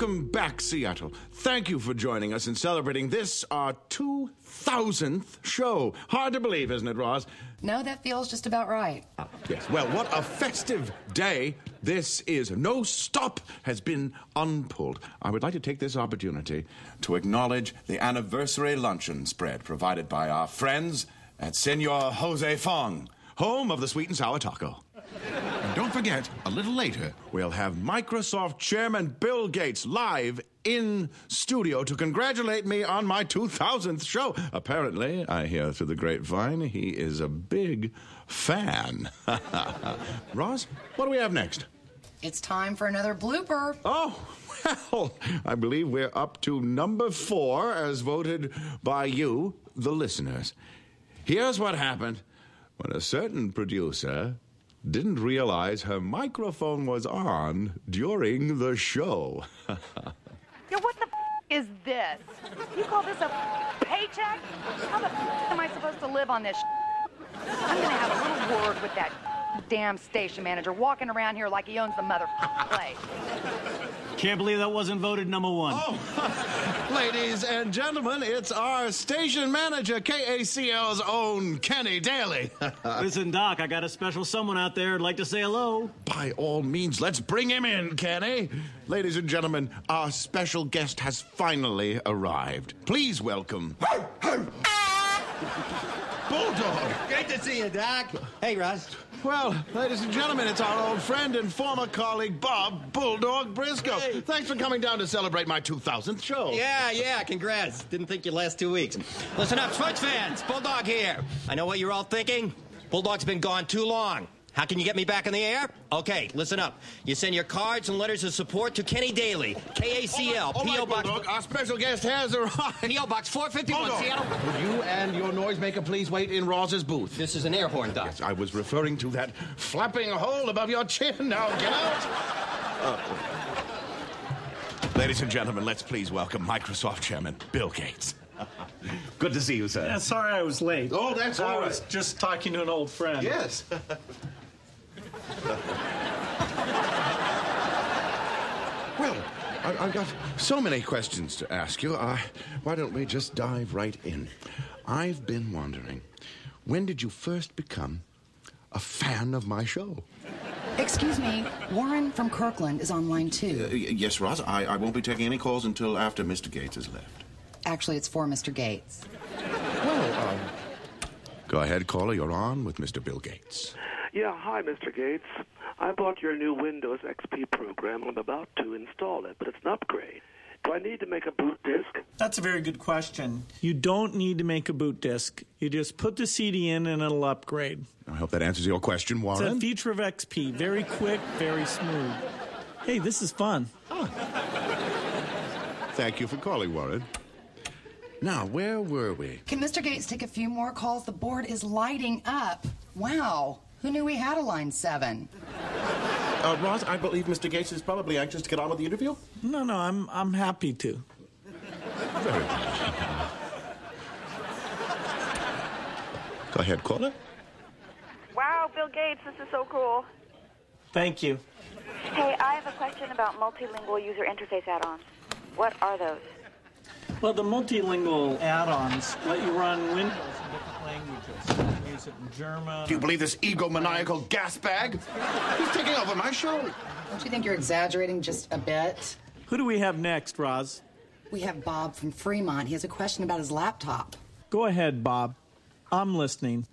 welcome back, Seattle. Thank you for joining us in celebrating this, our 2000th show. Hard to believe, isn't it, Roz? No, that feels just about right. Yes. Well, what a festive day this is. No stop has been unpulled. I would like to take this opportunity to acknowledge the anniversary luncheon spread provided by our friends at Senor Jose Fong, home of the sweet and sour taco. And don't forget, a little later, we'll have Microsoft Chairman Bill Gates live in studio to congratulate me on my 2000th show. Apparently, I hear through the grapevine, he is a big fan. Roz, what do we have next? It's time for another blooper. Oh, well, I believe we're up to number 4 as voted by you, the listeners. Here's what happened when a certain producer didn't realize her microphone was on during the show. Yo, what the is this? You call this a paycheck? How the am I supposed to live on this? I'm gonna have a little word with that damn station manager walking around here like he owns the mother place. Can't believe that wasn't voted number 1. Oh, ladies and gentlemen, it's our station manager, KACL's own Kenny Daly. Listen, Doc, I got a special someone out there who'd like to say hello. By all means, let's bring him in, Kenny. Ladies and gentlemen, our special guest has finally arrived. Please welcome... Bulldog. Great to see you, Doc. Hey, Russ. Well, ladies and gentlemen, it's our old friend and former colleague, Bob Bulldog Briscoe. Hey. Thanks for coming down to celebrate my 2000th show. Yeah, congrats. Didn't think you'd last 2 weeks. Listen up, sports fans. Bulldog here. I know what you're all thinking. Bulldog's been gone too long. How can you get me back in the air? Okay, listen up. You send your cards and letters of support to Kenny Daly, KACL, P.O. Box... Bulldog, our special guest has arrived. P.O. Box 451, Bulldog. Seattle. Would you and your noisemaker please wait in Roz's booth? This is an air horn, Doc. Yes, I was referring to that flapping hole above your chin. Now, get out. Ladies and gentlemen, let's please welcome Microsoft Chairman Bill Gates. Good to see you, sir. Yeah, sorry I was late. Oh, that's all I right. was just talking to an old friend. Yes. Well, I've got so many questions to ask you. Why don't we just dive right in? I've been wondering, when did you first become a fan of my show? Excuse me, Warren from Kirkland is on line 2. Yes, Roz. I won't be taking any calls until after Mr. Gates has left. Actually, it's for Mr. Gates. Well, go ahead, caller. You're on with Mr. Bill Gates. Yeah, hi, Mr. Gates. I bought your new Windows XP program. I'm about to install it, but it's an upgrade. Do I need to make a boot disk? That's a very good question. You don't need to make a boot disk. You just put the CD in and it'll upgrade. I hope that answers your question, It's Warren. a feature of XP. Very quick, very smooth. Hey, this is fun. Thank you for calling, Warren. Now, where were we? Can Mr. Gates take a few more calls? The board is lighting up. Wow. Who knew we had a line 7? Roz, I believe Mr. Gates is probably anxious to get on with the interview. No, I'm happy to. Very good. Go ahead, caller. Wow, Bill Gates, this is so cool. Thank you. Hey, I have a question about multilingual user interface add-ons. What are those? Well, the multilingual add-ons let you run Windows in different languages. You can use it in German. Do you believe this egomaniacal gas bag? He's taking over my show. Don't you think you're exaggerating just a bit? Who do we have next, Roz? We have Bob from Fremont. He has a question about his laptop. Go ahead, Bob. I'm listening.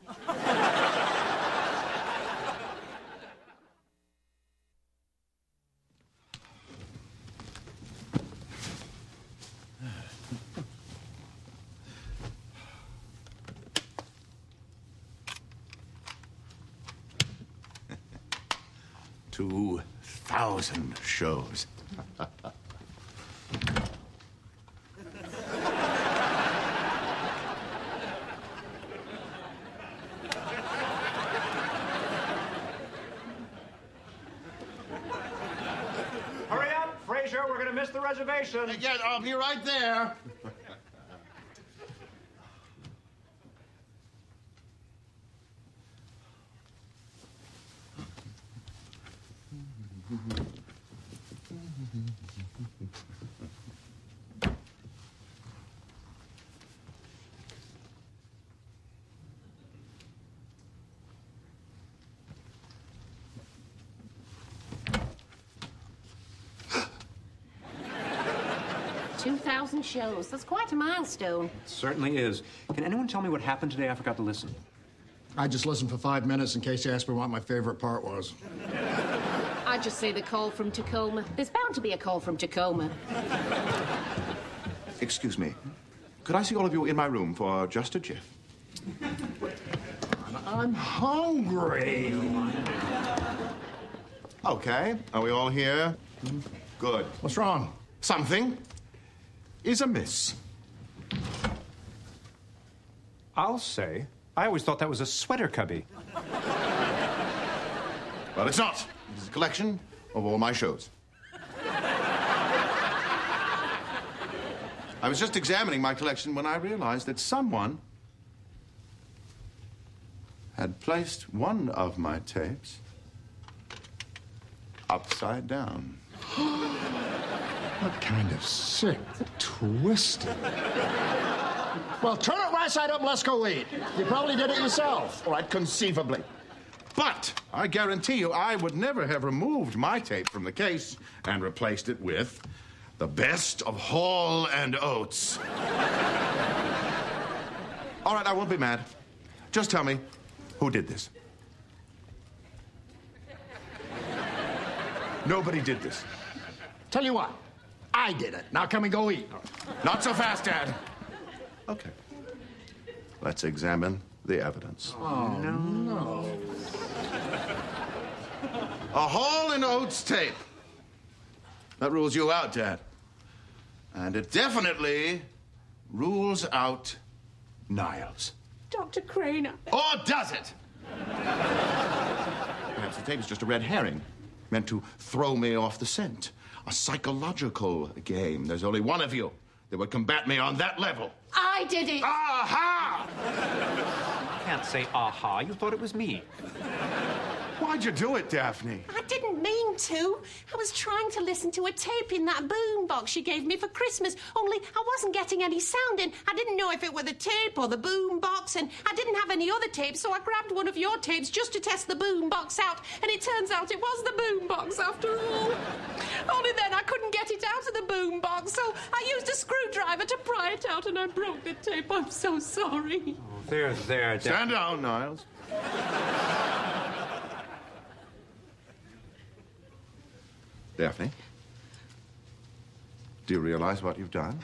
Two 2,000 shows. Hurry up, Frazier, we're gonna miss the reservation. Yeah, I'll be right there. $2,000 shows. That's quite a milestone. It certainly is. Can anyone tell me what happened today? I forgot to listen. I just listened for 5 minutes in case you asked me what my favorite part was. I just say the call from Tacoma. There's bound to be a call from Tacoma. Excuse me. Could I see all of you in my room for just a jiff? I'm hungry. Okay. Are we all here? Good. What's wrong? Something is amiss. I'll say, I always thought that was a sweater cubby. Well, it's not. It is a collection of all my shows. I was just examining my collection when I realized that someone had placed one of my tapes upside down. What kind of sick, twisted... Well, turn it right side up and let's go eat. You probably did it yourself. All right, conceivably. But I guarantee you I would never have removed my tape from the case and replaced it with the best of Hall and Oates. All right, I won't be mad. Just tell me, who did this? Nobody did this. Tell you what, I did it. Now come and go eat. Not so fast, Dad. Okay. Let's examine the evidence. Oh, no. A Hall and Oates tape. That rules you out, Dad. And it definitely rules out Niles. Dr. Crane. Or does it? Perhaps the tape is just a red herring, meant to throw me off the scent. A psychological game. There's only one of you that would combat me on that level. I did it. Aha! You can't say aha. You thought it was me. Why'd you do it, Daphne? I didn't mean to. I was trying to listen to a tape in that boom box you gave me for Christmas, only I wasn't getting any sound in. I didn't know if it were the tape or the boom box, and I didn't have any other tapes, so I grabbed one of your tapes just to test the boom box out, and it turns out it was the boom box after all. Only then I couldn't get it out of the boom box, so I used a screwdriver to pry it out, and I broke the tape. I'm so sorry. Oh, there. Stand down, Niles. Daphne, do you realize what you've done?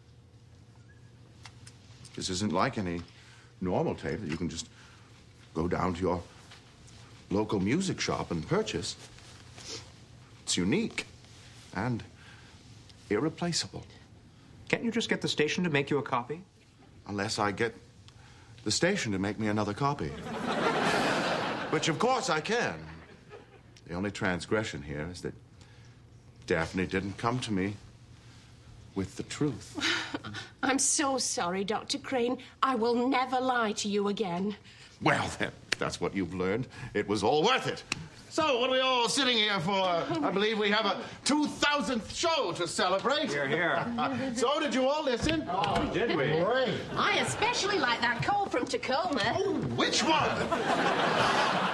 This isn't like any normal tape that you can just go down to your local music shop and purchase. It's unique and irreplaceable. Can't you just get the station to make you a copy? Unless I get the station to make me another copy. Which, of course, I can. The only transgression here is that Daphne didn't come to me with the truth. I'm so sorry, Dr. Crane. I will never lie to you again. Well, then, that's what you've learned. It was all worth it. So, what are we all sitting here for? I believe we have a 2000th show to celebrate. Here, here. So, did you all listen? Oh, did we? Great. I especially like that call from Tacoma. Oh, which one?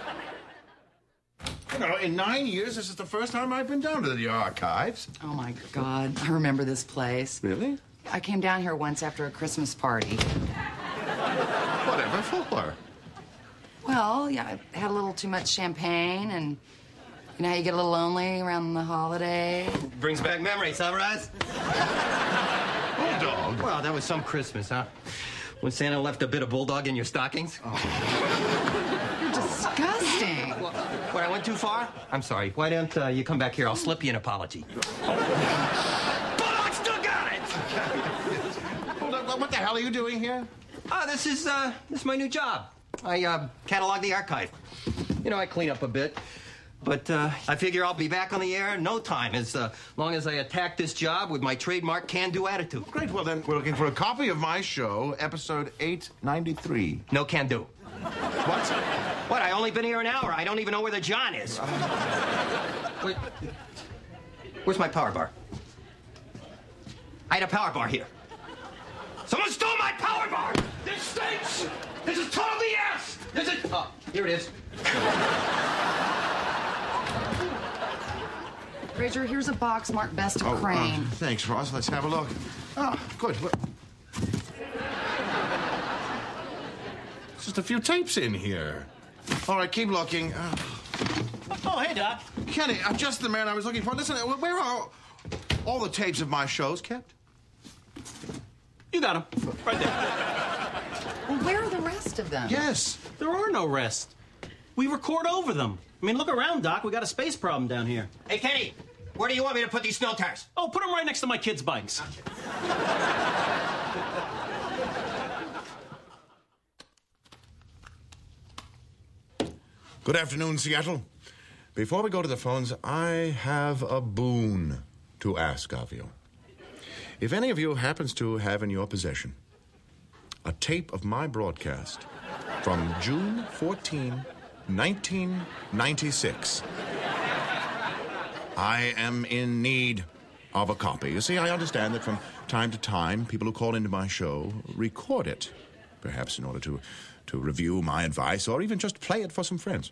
You know, in 9 years, this is the first time I've been down to the archives. Oh, my God. I remember this place. Really? I came down here once after a Christmas party. Whatever for? Well, yeah, I had a little too much champagne, and you know how you get a little lonely around the holiday? Brings back memories, huh, Roz? Bulldog. Well, that was some Christmas, huh? When Santa left a bit of bulldog in your stockings? Oh. You're disgusting. What, I went too far? I'm sorry. Why don't you come back here? I'll slip you an apology. Bulldog still got it! Hold on, what the hell are you doing here? This is my new job. I catalog the archive. You know, I clean up a bit. But I figure I'll be back on the air in no time, as long as I attack this job with my trademark can-do attitude. Great, well then, we're looking for a copy of my show, episode 893. No can-do. What? What, I only been here an hour. I don't even know where the John is. Wait. Where's my power bar? I had a power bar here. Someone stole my power bar! This stinks! This is total BS! This is... Oh, here it is. Fraser, here's a box marked Best of Crane. Thanks, Ross. Let's have a look. Oh, good. Just a few tapes in here. All right, keep looking. Oh, hey, Doc. Kenny, I'm just the man I was looking for. Listen, where are all the tapes of my shows kept? You got them. Right there. Well, where are the rest of them? Yes. There are no rest. We record over them. I mean, look around, Doc. We got a space problem down here. Hey, Kenny, where do you want me to put these snow tires? Oh, put them right next to my kids' bikes. Good afternoon, Seattle. Before we go to the phones, I have a boon to ask of you. If any of you happens to have in your possession a tape of my broadcast from June 14, 1996, I am in need of a copy. You see, I understand that from time to time, people who call into my show record it, perhaps in order to review my advice or even just play it for some friends.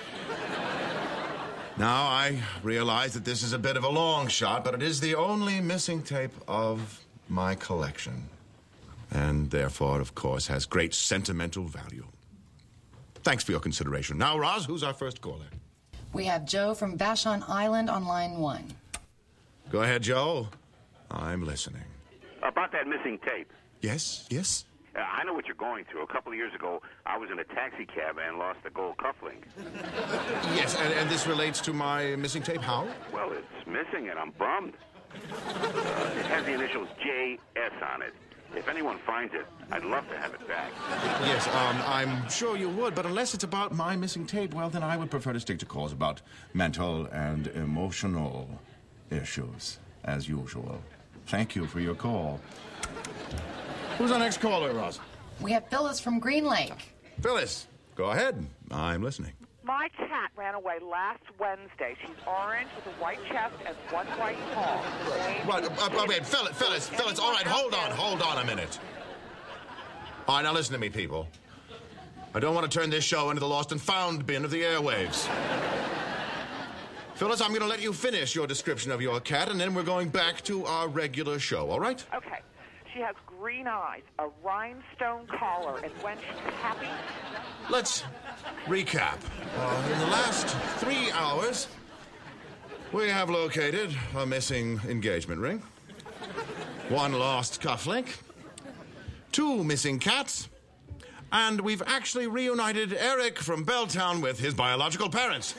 Now, I realize that this is a bit of a long shot, but it is the only missing tape of my collection, and therefore, of course, has great sentimental value. Thanks for your consideration. Now, Roz, who's our first caller? We have Joe from Vashon Island on line 1. Go ahead, Joe. I'm listening. About that missing tape. Yes? I know what you're going through. A couple of years ago, I was in a taxi cab and lost the gold cufflink. Yes, and this relates to my missing tape. How? Well, it's missing and I'm bummed. It has the initials J.S. on it. If anyone finds it, I'd love to have it back. Yes, I'm sure you would, but unless it's about my missing tape, well, then I would prefer to stick to calls about mental and emotional issues, as usual. Thank you for your call. Who's our next caller, Roz? We have Phyllis from Green Lake. Phyllis, go ahead. I'm listening. My cat ran away last Wednesday. She's orange with a white chest and one white paw. Right, wait, Phyllis, all right, hold on a minute. All right, now listen to me, people. I don't want to turn this show into the lost and found bin of the airwaves. Phyllis, I'm going to let you finish your description of your cat, and then we're going back to our regular show, all right? Okay. She has green eyes, a rhinestone collar, and when she's happy... Let's recap. In the last 3 hours, we have located a missing engagement ring, 1 lost cufflink, 2 missing cats, and we've actually reunited Eric from Belltown with his biological parents.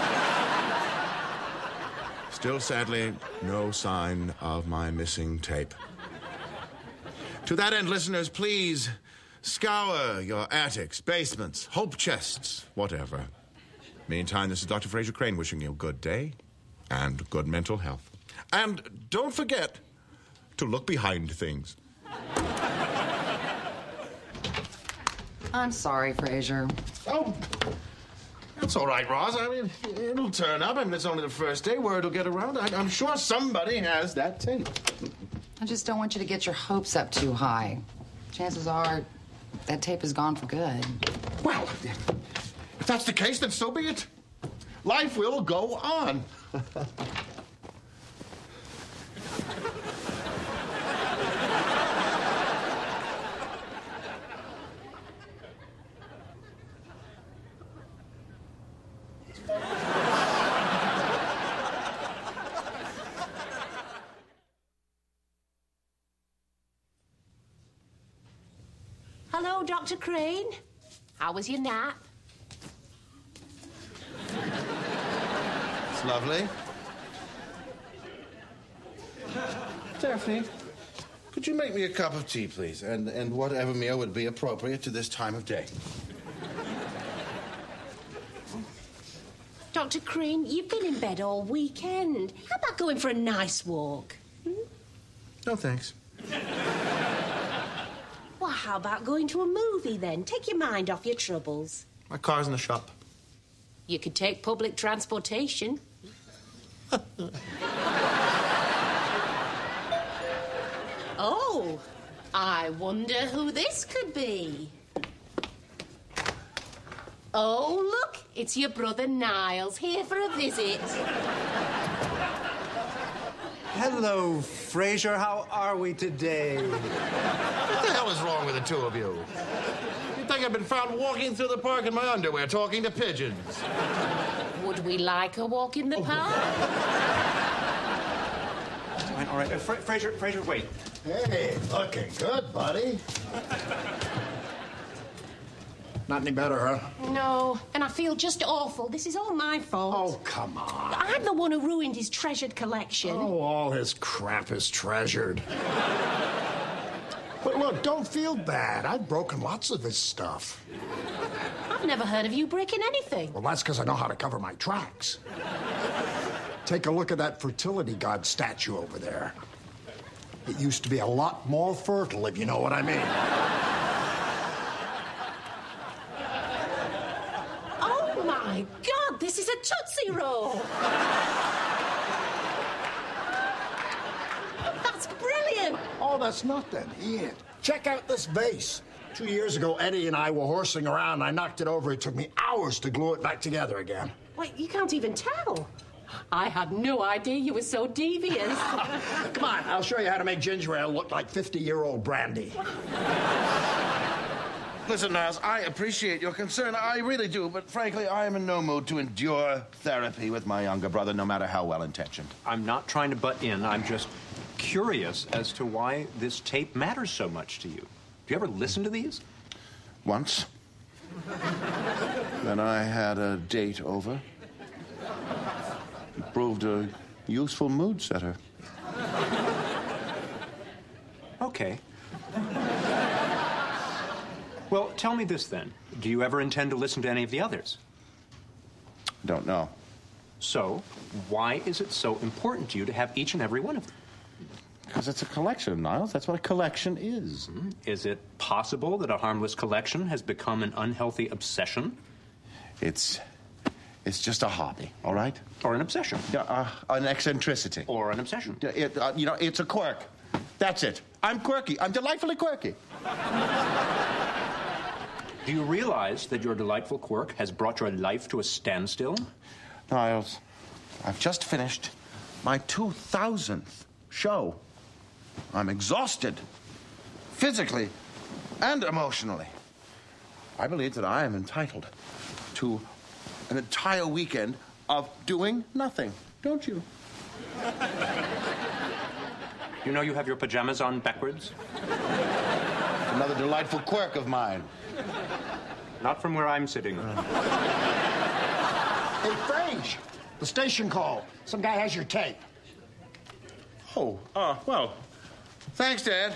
Still, sadly, no sign of my missing tape. To that end, listeners, please scour your attics, basements, hope chests, whatever. Meantime, this is Dr. Fraser Crane wishing you a good day and good mental health. And don't forget to look behind things. I'm sorry, Fraser. Oh, that's all right, Roz. I mean, it'll turn up. I mean, it's only the first day. Word will get around. I'm sure somebody has that tape. I just don't want you to get your hopes up too high. Chances are that tape is gone for good. Well, if that's the case, then so be it. Life will go on. Hello, Dr. Crane. How was your nap? It's lovely. Daphne, could you make me a cup of tea, please? And whatever meal would be appropriate to this time of day. Dr. Crane, you've been in bed all weekend. How about going for a nice walk? No, thanks. Well, how about going to a movie, then? Take your mind off your troubles. My car's in the shop. You could take public transportation. Oh, I wonder who this could be. Oh, look, it's your brother Niles here for a visit. Hello, Frasier. How are we today? What the hell is wrong with the two of you? You think I've been found walking through the park in my underwear talking to pigeons? Would we like a walk in the park? All right. Frasier, wait. Hey, looking good, buddy. Not any better, huh? No, and I feel just awful. This is all my fault. Oh, come on. I'm the one who ruined his treasured collection. Oh, all his crap is treasured. But look, don't feel bad. I've broken lots of his stuff. I've never heard of you breaking anything. Well, that's because I know how to cover my tracks. Take a look at that fertility god statue over there. It used to be a lot more fertile, if you know what I mean. Oh, my God, this is a Tootsie Roll. That's brilliant. Oh, that's nothing. Ian, check out this vase. 2 years ago, Eddie and I were horsing around, and I knocked it over. It took me hours to glue it back together again. Wait, you can't even tell. I had no idea you were so devious. Come on, I'll show you how to make ginger ale look like 50-year-old brandy. Listen, Niles, I appreciate your concern. I really do, but frankly, I am in no mood to endure therapy with my younger brother, no matter how well-intentioned. I'm not trying to butt in. I'm just curious as to why this tape matters so much to you. Do you ever listen to these? Once. Then I had a date over. It proved a useful mood setter. Okay. Well, tell me this then. Do you ever intend to listen to any of the others? Don't know. So, why is it so important to you to have each and every one of them? Because it's a collection, Niles. That's what a collection is. Mm-hmm. Is it possible that a harmless collection has become an unhealthy obsession? It's just a hobby, all right? Or an obsession. An eccentricity. Or an obsession. It's a quirk. That's it. I'm quirky. I'm delightfully quirky. Do you realize that your delightful quirk has brought your life to a standstill? Niles, I've just finished my 2000th show. I'm exhausted, physically and emotionally. I believe that I am entitled to an entire weekend of doing nothing. Don't you? You know you have your pajamas on backwards? Another delightful quirk of mine. Not from where I'm sitting. Hey, Frage, the station call. Some guy has your tape. Oh, well, thanks, Dad.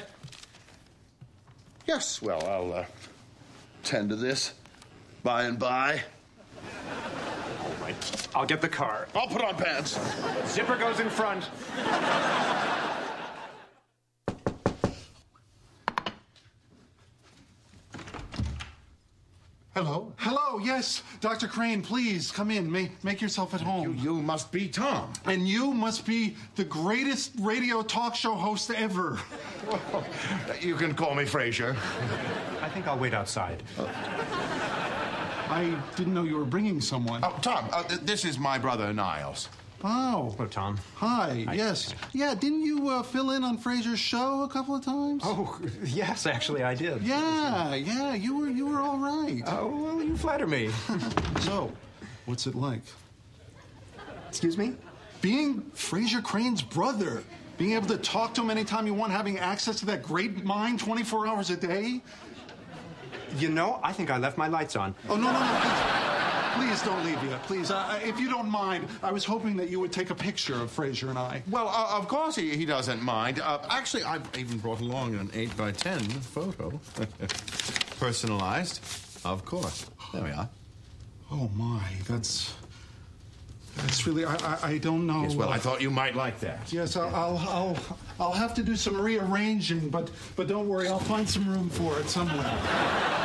Yes, well, I'll tend to this by and by. All right, I'll get the car. I'll put on pants. Zipper goes in front. Hello? Hello, yes. Dr. Crane, please, come in. Make yourself at home. You must be Tom. And you must be the greatest radio talk show host ever. You can call me Frasier. I think I'll wait outside. I didn't know you were bringing someone. Oh, Tom, this is my brother, Niles. Oh. Hello, Tom. Hi, yes. Yeah, didn't you fill in on Frasier's show a couple of times? Oh, yes, actually I did. Yeah, you were all right. Oh, well, you flatter me. So, what's it like? Excuse me? Being Frasier Crane's brother. Being able to talk to him anytime you want, having access to that great mind 24 hours a day. You know, I think I left my lights on. Oh, no. Please don't leave yet. Please, if you don't mind, I was hoping that you would take a picture of Frasier and I. Well, of course he doesn't mind. Actually, I've even brought along an 8x10 photo. Personalized, of course. There we are. Oh, my. That's really... I don't know... Yes, well, I thought you might like that. Yes, I'll have to do some rearranging, but don't worry. I'll find some room for it somewhere.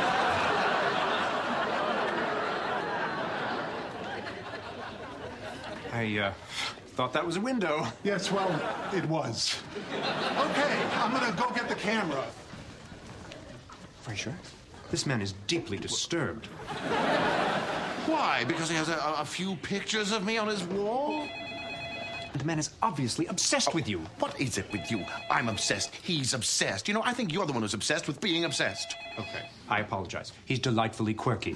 thought that was a window. Yes, well, it was. Okay, I'm gonna go get the camera. Fraser, this man is deeply disturbed. Why? Because he has a few pictures of me on his wall? The man is obviously obsessed with you. What is it with you? I'm obsessed. He's obsessed. You know, I think you're the one who's obsessed with being obsessed. Okay, I apologize. He's delightfully quirky.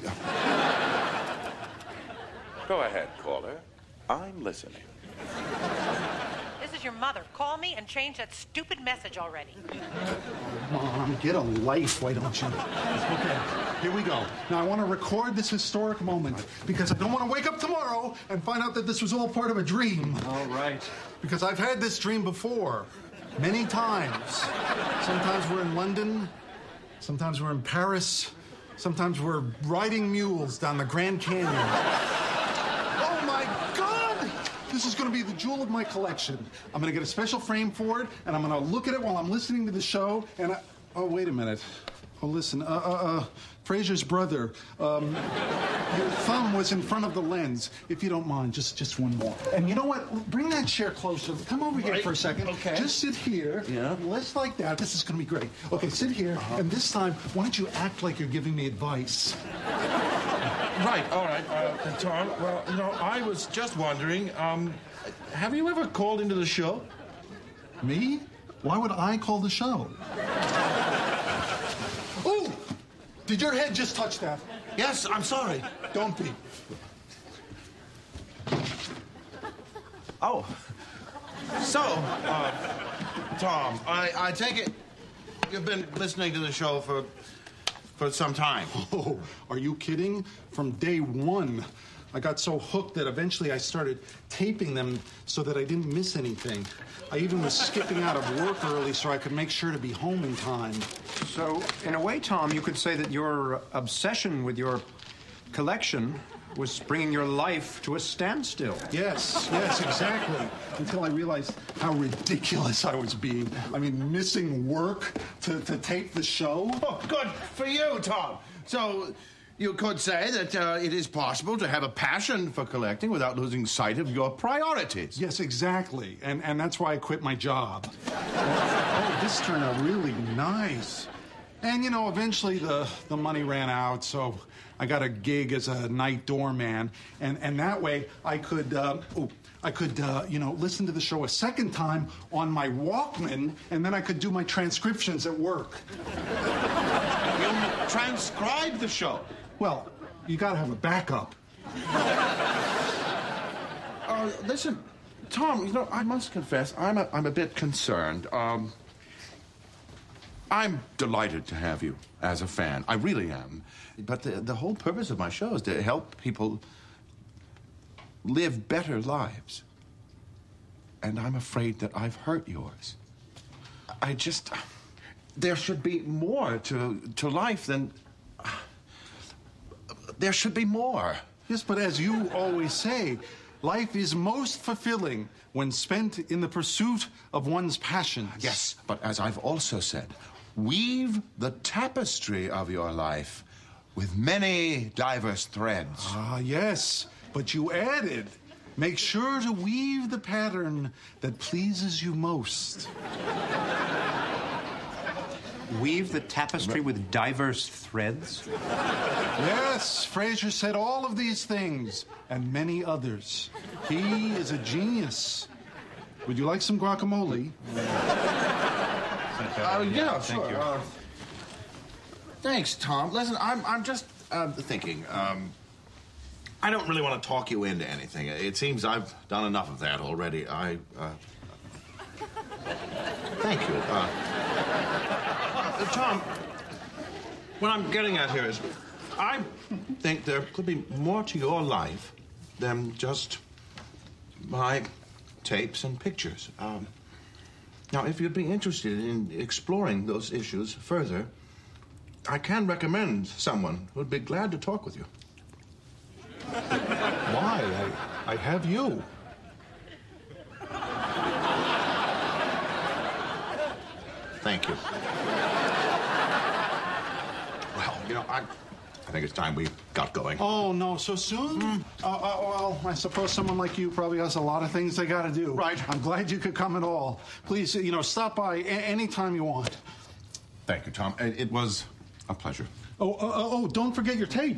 Go ahead, caller. I'm listening. This is your mother. Call me and change that stupid message already. Mom, get a life, why don't you? Okay, here we go. Now, I want to record this historic moment because I don't want to wake up tomorrow and find out that this was all part of a dream. All right. Because I've had this dream before, many times. Sometimes we're in London, sometimes we're in Paris, sometimes we're riding mules down the Grand Canyon. Oh, my God! This is going to be the jewel of my collection. I'm going to get a special frame for it, and I'm going to look at it while I'm listening to the show, and oh, wait a minute. Oh, listen, Fraser's brother, your thumb was in front of the lens. If you don't mind, just one more. And you know what? Bring that chair closer. Come over here for a second. Okay. Just sit here. Yeah. Just like that. This is going to be great. Okay, sit here. And this time, why don't you act like you're giving me advice? Right, all right. Tom, well, you know, I was just wondering, have you ever called into the show? Me? Why would I call the show? Oh! Did your head just touch that? Yes, I'm sorry. Don't be. Oh. So, Tom, I take it you've been listening to the show for some time. Oh, are you kidding? From day one. I got so hooked that eventually I started taping them so that I didn't miss anything. I even was skipping out of work early so I could make sure to be home in time. So, in a way, Tom, you could say that your obsession with your collection was bringing your life to a standstill. Yes, exactly. Until I realized how ridiculous I was being. I mean, missing work to tape the show. Oh, good for you, Tom. So, you could say that it is possible to have a passion for collecting without losing sight of your priorities. Yes, exactly. And that's why I quit my job. Oh, this turned out really nice. And, you know, eventually the money ran out, so I got a gig as a night doorman. And that way I could, you know, listen to the show a second time on my Walkman, and then I could do my transcriptions at work. You transcribe the show? Well, you gotta have a backup. Listen, Tom, you know, I must confess, I'm a bit concerned. I'm delighted to have you as a fan. I really am. But the whole purpose of my show is to help people live better lives. And I'm afraid that I've hurt yours. There should be more to life than... There should be more. Yes, but as you always say, life is most fulfilling when spent in the pursuit of one's passions. Yes, but as I've also said, weave the tapestry of your life with many diverse threads. Ah, yes, but you added, make sure to weave the pattern that pleases you most. Weave the tapestry with diverse threads? Yes, Fraser said all of these things and many others. He is a genius. Would you like some guacamole? Yeah, thank you. Thanks, Tom. Listen, I'm just thinking. I don't really want to talk you into anything. It seems I've done enough of that already. Thank you. Tom, what I'm getting at here is, I think there could be more to your life than just my tapes and pictures. Now, if you'd be interested in exploring those issues further, I can recommend someone who'd be glad to talk with you. Why? I have you. Thank you. Well, you know, I think it's time we got going. Oh, no, so soon? Well, I suppose someone like you probably has a lot of things they got to do. Right. I'm glad you could come at all. Please, stop by anytime you want. Thank you, Tom. It was a pleasure. Don't forget your tape.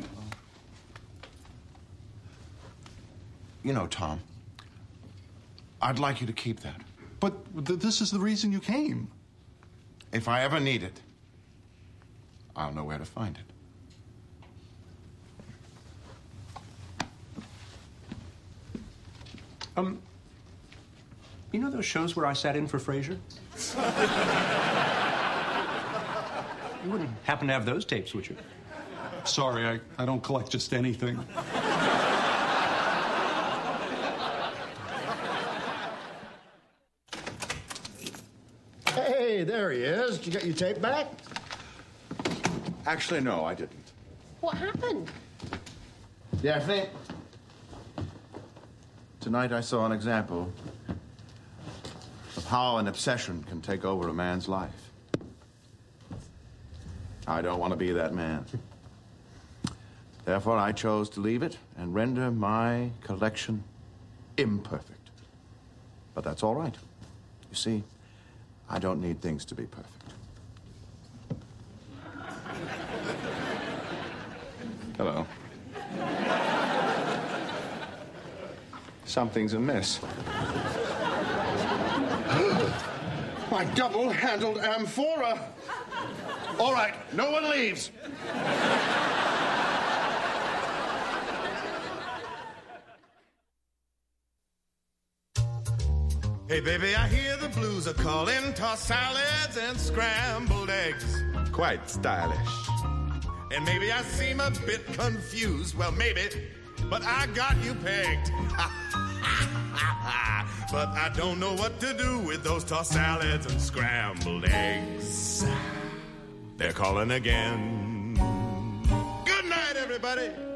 Tom, I'd like you to keep that. But this is the reason you came. If I ever need it, I'll know where to find it. You know those shows where I sat in for Frasier? You wouldn't happen to have those tapes, would you? Sorry, I don't collect just anything. Hey, there he is. Did you get your tape back? Actually, no, I didn't. What happened? Daphne, tonight I saw an example of how an obsession can take over a man's life. I don't want to be that man. Therefore, I chose to leave it and render my collection imperfect. But that's all right. You see, I don't need things to be perfect. Hello. Something's amiss. My double-handled amphora. All right, no one leaves. Hey, baby, I hear the blues are calling. Toss salads and scrambled eggs. Quite stylish. And maybe I seem a bit confused. Well, maybe, but I got you pegged. But I don't know what to do with those tossed salads and scrambled eggs. They're calling again. Good night, everybody.